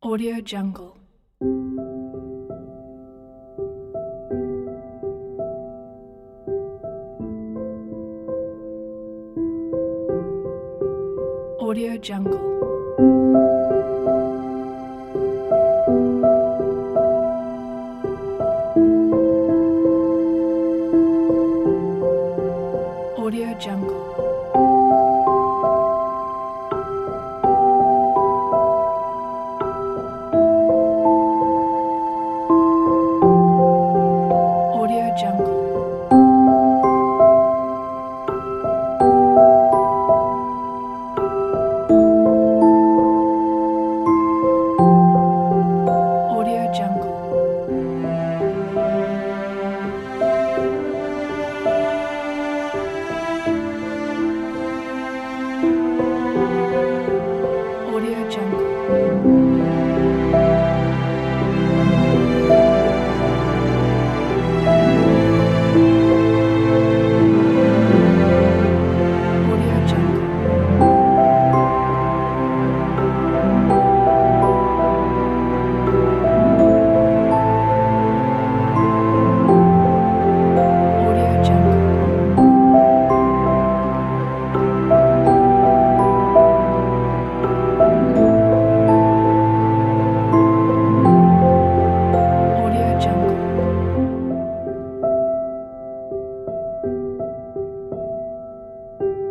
Audio Jungle. Audio Jungle. Audio Jungle. Audio Jungle. Audio Jungle. Audio Jungle. Audio Jungle. Audio Jungle. Audio Jungle.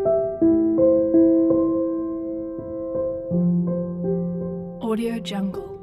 Audio Jungle.